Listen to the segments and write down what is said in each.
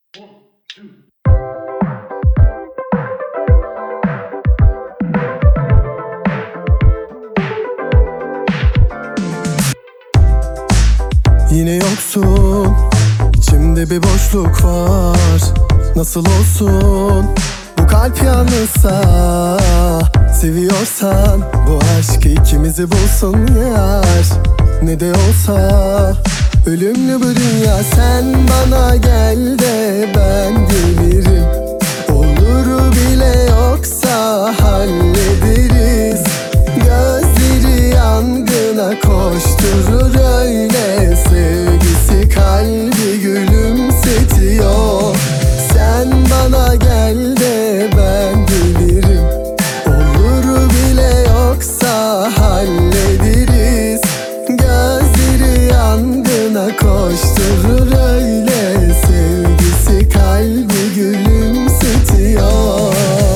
Yine yoksun, içimde bir boşluk var. Nasıl olsun bu kalp yalnızsa? Seviyorsan bu aşk ikimizi bulsun yar. Ne de olsa ölümlü bu dünya. Sen bana gel de ben gelirim. Olur bile yoksa hallederiz. Gözleri yangına koşturur öyle. Sevgisi kalbi gülümsetiyor. Sen bana gel de ben gelirim. Olur bile yoksa hallederiz. Gözleri yangına koşturur öyle. Sevgisi kalbi gülümsetiyor.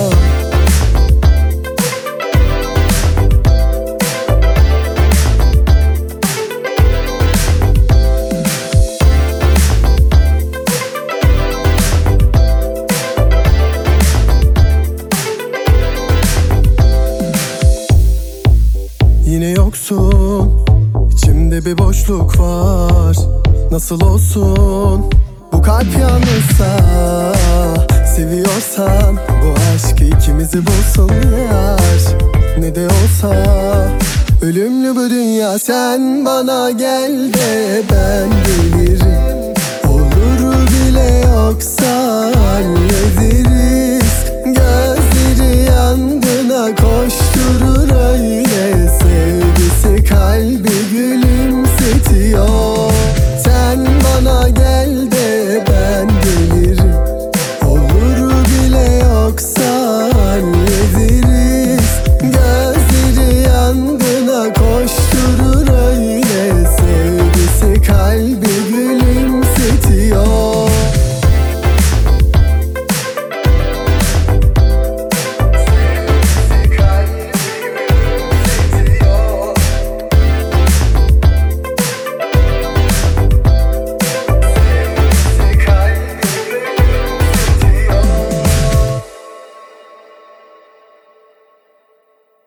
Yine yoksun, içimde bir boşluk var. Nasıl olsun bu kalp yalnızsa? Seviyorsan bu aşk ikimizi bulsun yar. Ne de olsa ölümlü bu dünya. Sen bana gel de ben gelirim. Olur bile